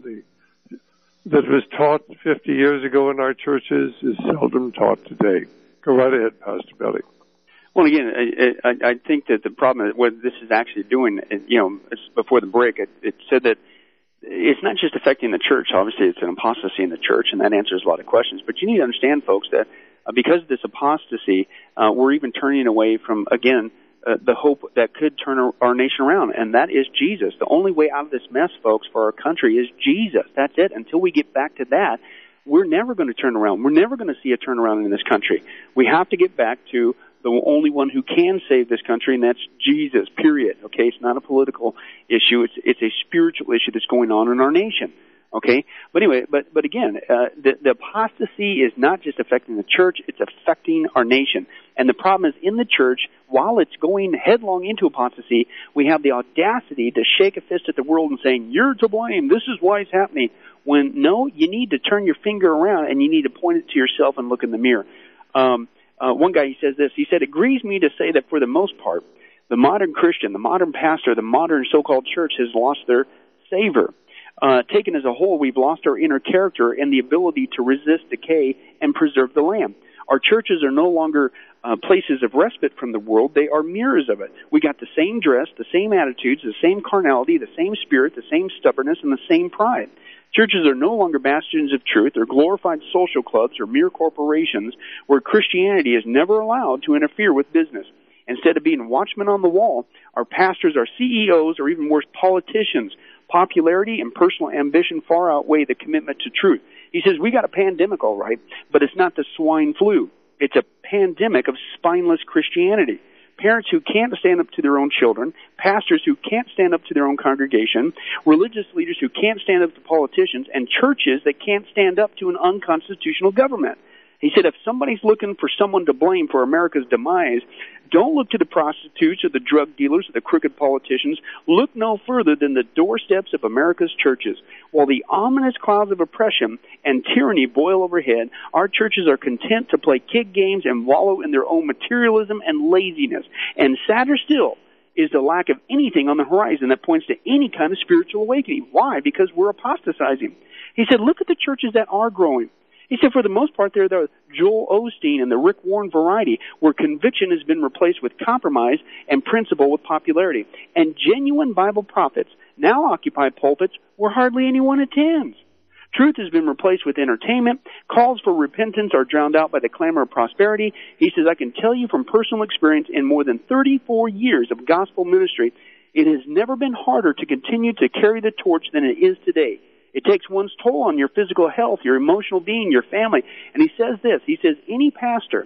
that was taught 50 years ago in our churches is seldom taught today. Go right ahead, Pastor Billy. Well, again, I think that the problem is what this is actually doing, before the break, it said that it's not just affecting the church. Obviously, it's an apostasy in the church, and that answers a lot of questions. But you need to understand, folks, that because of this apostasy, we're even turning away from, again, the hope that could turn our nation around, and that is Jesus. The only way out of this mess, folks, for our country is Jesus. That's it. Until we get back to that, we're never going to turn around. We're never going to see a turnaround in this country. We have to get back to the only one who can save this country, and that's Jesus, period. Okay, it's not a political issue. It's a spiritual issue that's going on in our nation. Okay, but anyway, but again, the apostasy is not just affecting the church; it's affecting our nation. And the problem is, in the church, while it's going headlong into apostasy, we have the audacity to shake a fist at the world and saying, "You're to blame. This is why it's happening." When no, you need to turn your finger around and you need to point it to yourself and look in the mirror. One guy, he says this. He said, "It grieves me to say that for the most part, the modern Christian, the modern pastor, the modern so-called church has lost their savor. Taken as a whole, we've lost our inner character and the ability to resist decay and preserve the lamb. Our churches are no longer places of respite from the world. They are mirrors of it. We got the same dress, the same attitudes, the same carnality, the same spirit, the same stubbornness, and the same pride. Churches are no longer bastions of truth or glorified social clubs or mere corporations where Christianity is never allowed to interfere with business. Instead of being watchmen on the wall, our pastors are CEOs or even worse, politicians. Popularity and personal ambition far outweigh the commitment to truth." He says, we got a pandemic, all right, but it's not the swine flu. It's a pandemic of spineless Christianity. Parents who can't stand up to their own children, pastors who can't stand up to their own congregation, religious leaders who can't stand up to politicians, and churches that can't stand up to an unconstitutional government. He said, if somebody's looking for someone to blame for America's demise, don't look to the prostitutes or the drug dealers or the crooked politicians. Look no further than the doorsteps of America's churches. While the ominous clouds of oppression and tyranny boil overhead, our churches are content to play kid games and wallow in their own materialism and laziness. And sadder still is the lack of anything on the horizon that points to any kind of spiritual awakening. Why? Because we're apostatizing. He said, look at the churches that are growing. He said, for the most part, they're the Joel Osteen and the Rick Warren variety, where conviction has been replaced with compromise and principle with popularity. And genuine Bible prophets now occupy pulpits where hardly anyone attends. Truth has been replaced with entertainment. Calls for repentance are drowned out by the clamor of prosperity. He says, I can tell you from personal experience in more than 34 years of gospel ministry, it has never been harder to continue to carry the torch than it is today. It takes one's toll on your physical health, your emotional being, your family. And he says this, he says, any pastor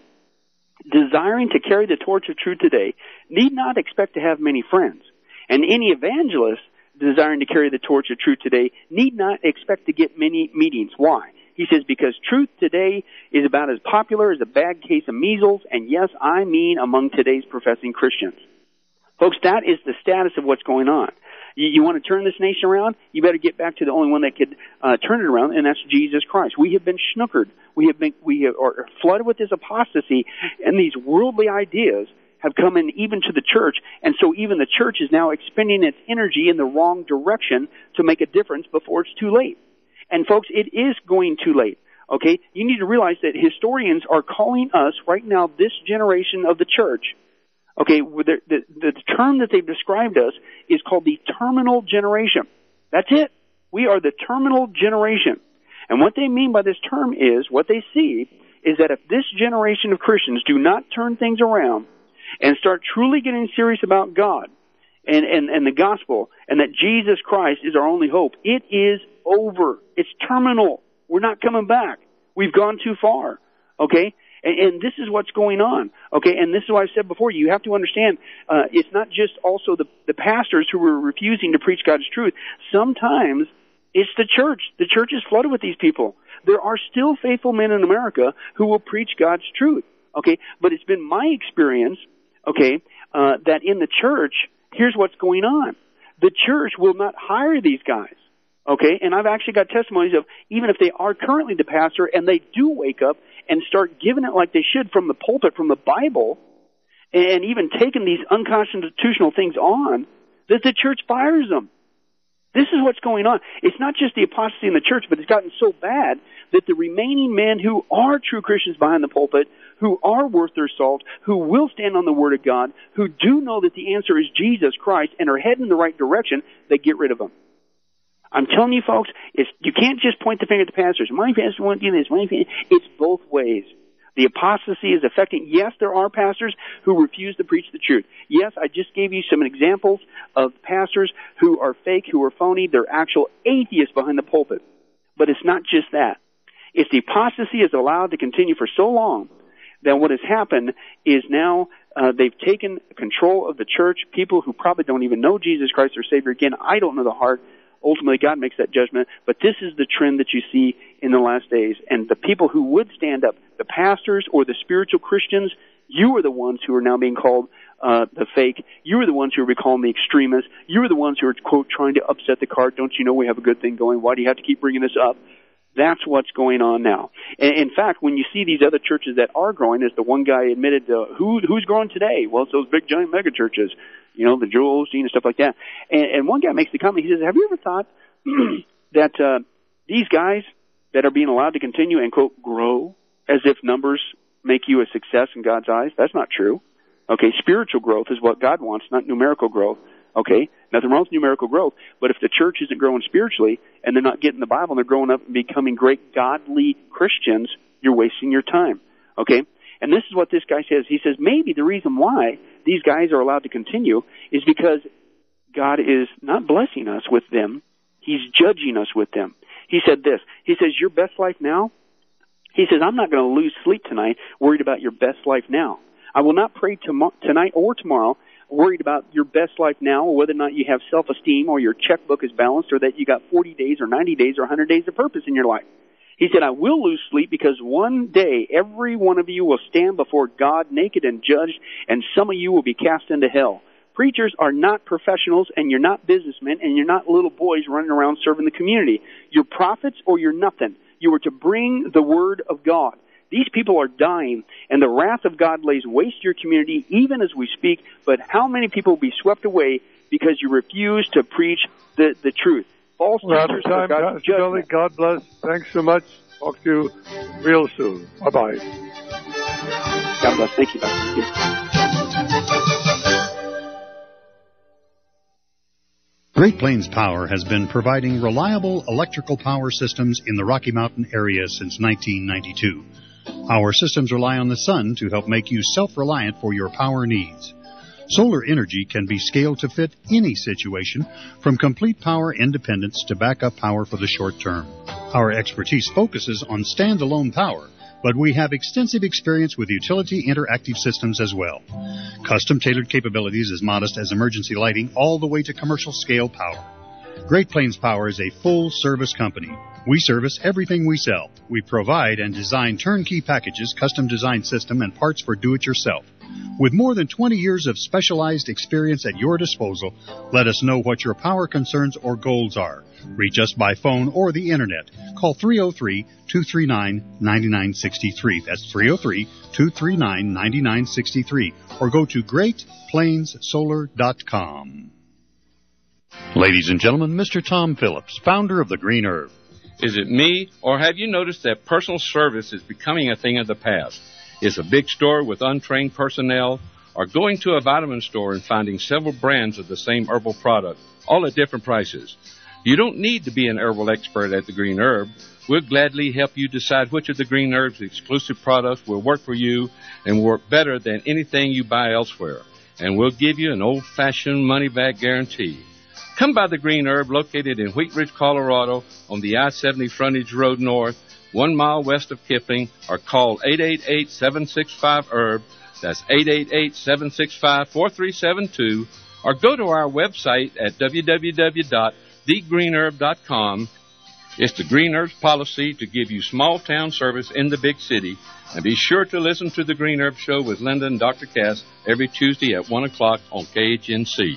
desiring to carry the torch of truth today need not expect to have many friends. And any evangelist desiring to carry the torch of truth today need not expect to get many meetings. Why? He says, because truth today is about as popular as a bad case of measles, and yes, I mean among today's professing Christians. Folks, that is the status of what's going on. You want to turn this nation around? You better get back to the only one that could turn it around, and that's Jesus Christ. We have been snookered. We are flooded with this apostasy, and these worldly ideas have come in even to the church, and so even the church is now expending its energy in the wrong direction to make a difference before it's too late. And folks, it is going too late. Okay? You need to realize that historians are calling us right now, this generation of the church. Okay, the term that they've described us is called the terminal generation. That's it. We are the terminal generation. And what they mean by this term is, what they see is that if this generation of Christians do not turn things around and start truly getting serious about God and the gospel, and that Jesus Christ is our only hope, it is over. It's terminal. We're not coming back. We've gone too far. Okay? And this is what's going on, okay? And this is why I've said before, you have to understand, it's not just also the pastors who are refusing to preach God's truth. Sometimes It's the church. The church is flooded with these people. There are still faithful men in America who will preach God's truth, okay? But it's been my experience, okay, that in the church, here's what's going on. The church will not hire these guys, okay? And I've actually got testimonies of even if they are currently the pastor and they do wake up and start giving it like they should from the pulpit, from the Bible, and even taking these unconstitutional things on, that the church fires them. This is what's going on. It's not just the apostasy in the church, but it's gotten so bad that the remaining men who are true Christians behind the pulpit, who are worth their salt, who will stand on the Word of God, who do know that the answer is Jesus Christ and are heading in the right direction, they get rid of them. I'm telling you, folks, you can't just point the finger at the pastors. My pastor won't do this. It's both ways. The apostasy is affecting, yes, there are pastors who refuse to preach the truth. Yes, I just gave you some examples of pastors who are fake, who are phony. They're actual atheists behind the pulpit. But it's not just that. It's the apostasy is allowed to continue for so long that what has happened is now they've taken control of the church. People who probably don't even know Jesus Christ, their Savior. Again, I don't know the heart. Ultimately, God makes that judgment. But this is the trend that you see in the last days. And the people who would stand up, the pastors or the spiritual Christians, you are the ones who are now being called the fake. You are the ones who are being called the extremists. You are the ones who are, quote, trying to upset the cart. Don't you know we have a good thing going? Why do you have to keep bringing this up? That's what's going on now. And in fact, when you see these other churches that are growing, as the one guy admitted, who's growing today? Well, it's those big, giant mega churches, you know, the Joel Osteen and stuff like that. And one guy makes the comment, he says, have you ever thought that these guys that are being allowed to continue and, quote, grow as if numbers make you a success in God's eyes? That's not true. Okay, spiritual growth is what God wants, not numerical growth. Okay, nothing wrong with numerical growth, but if the church isn't growing spiritually and they're not getting the Bible and they're growing up and becoming great godly Christians, you're wasting your time. Okay, and this is what this guy says. He says maybe the reason why these guys are allowed to continue is because God is not blessing us with them. He's judging us with them. He said this. He says, your best life now? He says, I'm not going to lose sleep tonight worried about your best life now. I will not pray tonight or tomorrow worried about your best life now or whether or not you have self-esteem or your checkbook is balanced or that you got 40 days or 90 days or 100 days of purpose in your life. He said, I will lose sleep because one day every one of you will stand before God naked and judged, and some of you will be cast into hell. Preachers are not professionals, and you're not businessmen, and you're not little boys running around serving the community. You're prophets or you're nothing. You are to bring the word of God. These people are dying, and the wrath of God lays waste your community even as we speak, but how many people will be swept away because you refuse to preach the truth? False teachers are God's judgment. God bless. Thanks so much. Talk to you real soon. Bye-bye. God bless. Thank you, Dr. Great Plains Power has been providing reliable electrical power systems in the Rocky Mountain area since 1992. Our systems rely on the sun to help make you self-reliant for your power needs. Solar energy can be scaled to fit any situation, from complete power independence to backup power for the short term. Our expertise focuses on standalone power, but we have extensive experience with utility interactive systems as well. Custom-tailored capabilities as modest as emergency lighting all the way to commercial-scale power. Great Plains Power is a full-service company. We service everything we sell. We provide and design turnkey packages, custom-designed system, and parts for do-it-yourself. With more than 20 years of specialized experience at your disposal, let us know what your power concerns or goals are. Reach us by phone or the Internet. Call 303-239-9963. That's 303-239-9963. Or go to GreatPlainsSolar.com. Ladies and gentlemen, Mr. Tom Phillips, founder of the Green Herb. Is it me, or have you noticed that personal service is becoming a thing of the past? Is a big store with untrained personnel, or going to a vitamin store and finding several brands of the same herbal product, all at different prices? You don't need to be an herbal expert at the Green Herb. We'll gladly help you decide which of the Green Herb's exclusive products will work for you and work better than anything you buy elsewhere. And we'll give you an old-fashioned money-back guarantee. Come by the Green Herb, located in Wheat Ridge, Colorado, on the I-70 Frontage Road North, 1 mile west of Kipling, or call 888-765-HERB. That's 888-765-4372. Or go to our website at www.thegreenherb.com It's the Green Herb's policy to give you small-town service in the big city. And be sure to listen to the Green Herb Show with Linda and Dr. Cass every Tuesday at 1 o'clock on KHNC.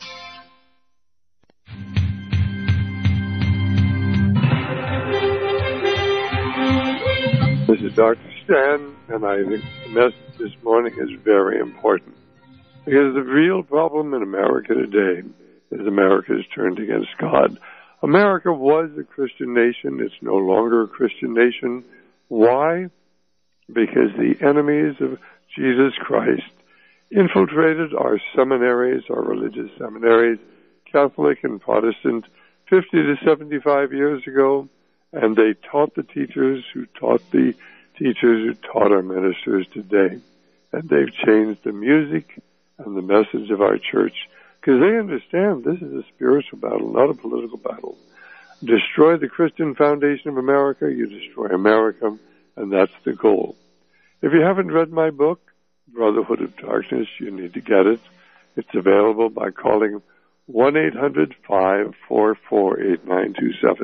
This is Dr. Stan, and I think the message this morning is very important. Because the real problem in America today is America is turned against God. America was a Christian nation. It's no longer a Christian nation. Why? Because the enemies of Jesus Christ infiltrated our seminaries, our religious seminaries, Catholic and Protestant, 50 to 75 years ago, and they taught the teachers who taught the teachers who taught our ministers today. And they've changed the music and the message of our church, because they understand this is a spiritual battle, not a political battle. Destroy the Christian foundation of America, you destroy America, and that's the goal. If you haven't read my book, Brotherhood of Darkness, you need to get it. It's available by calling 1-800-544-8927.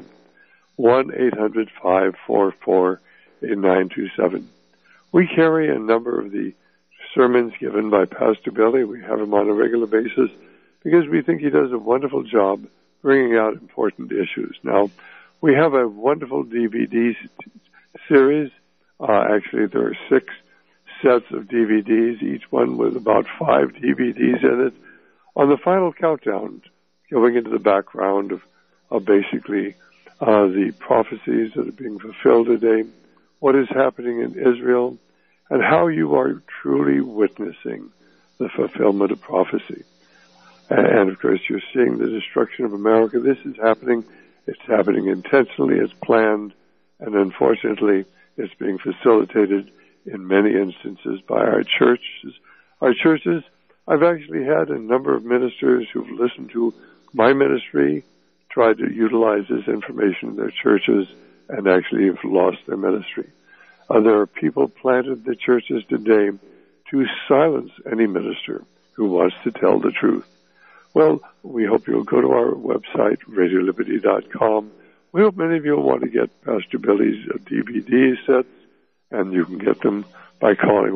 1-800-544-8927. We carry a number of the sermons given by Pastor Billy. We have him on a regular basis because we think he does a wonderful job bringing out important issues. Now, we have a wonderful DVD series. Actually, there are 6 sets of DVDs, each one with about 5 DVDs in it. On the final countdown, going into the background of basically the prophecies that are being fulfilled today, what is happening in Israel, and how you are truly witnessing the fulfillment of prophecy. And of course, you're seeing the destruction of America. This is happening. It's happening intentionally. It's planned. And unfortunately, it's being facilitated in many instances by our churches. I've actually had a number of ministers who've listened to my ministry, tried to utilize this information in their churches, and actually have lost their ministry. There are people planted in the churches today to silence any minister who wants to tell the truth. Well, we hope you'll go to our website, RadioLiberty.com. We hope many of you will want to get Pastor Billy's DVD sets, and you can get them by calling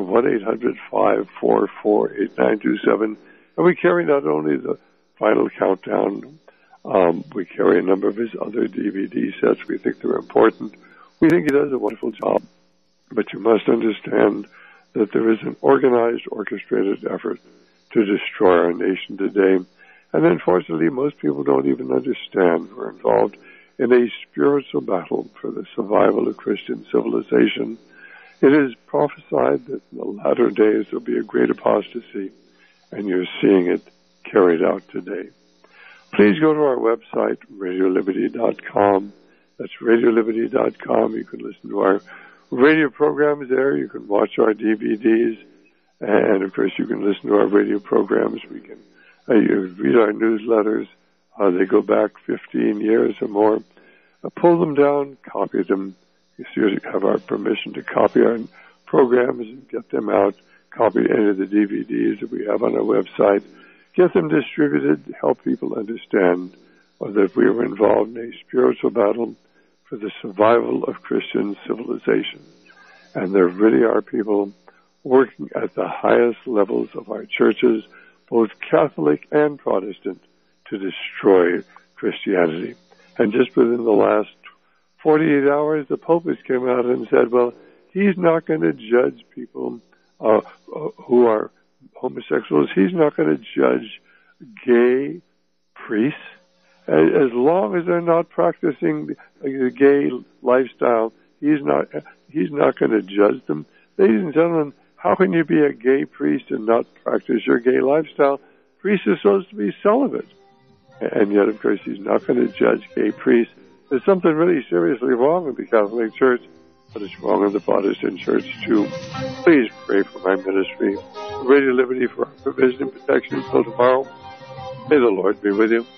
1-800-544-8927. And we carry not only the final countdown, we carry a number of his other DVD sets. We think they're important. We think he does a wonderful job. But you must understand that there is an organized, orchestrated effort to destroy our nation today. And unfortunately, most people don't even understand we're involved in a spiritual battle for the survival of Christian civilization. It is prophesied that in the latter days there'll be a great apostasy, and you're seeing it carried out today. Please go to our website, RadioLiberty.com. That's RadioLiberty.com. You can listen to our radio programs there. You can watch our DVDs. And, of course, you can listen to our radio programs. You can read our newsletters. They go back 15 years or more. Pull them down, copy them. You seriously have our permission to copy our programs and get them out. Copy any of the DVDs that we have on our website. Get them distributed, help people understand that we are involved in a spiritual battle for the survival of Christian civilization. And there really are people working at the highest levels of our churches, both Catholic and Protestant, to destroy Christianity. And just within the last 48 hours, the Pope has come out and said, well, he's not going to judge people who are homosexuals. He's not going to judge gay priests. As long as they're not practicing the gay lifestyle, he's not going to judge them. Ladies and gentlemen, how can you be a gay priest and not practice your gay lifestyle? Priests are supposed to be celibate. And yet, of course, he's not going to judge gay priests. There's something really seriously wrong with the Catholic Church, but it's wrong in the Protestant Church, too. Please pray for my ministry. Radio Liberty for our provision and protection until tomorrow. May the Lord be with you.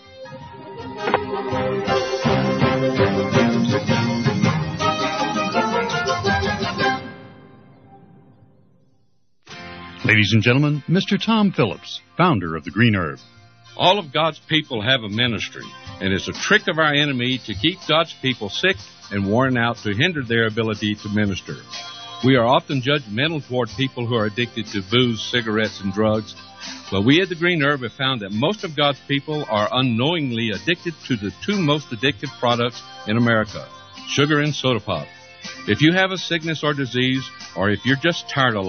Ladies and gentlemen, Mr. Tom Phillips, founder of the Green Herb. All of God's people have a ministry. and it's a trick of our enemy to keep God's people sick and worn out to hinder their ability to minister. We are often judgmental toward people who are addicted to booze, cigarettes, and drugs, but we at the Green Herb have found that most of God's people are unknowingly addicted to the two most addictive products in America, sugar and soda pop. If you have a sickness or disease, or if you're just tired of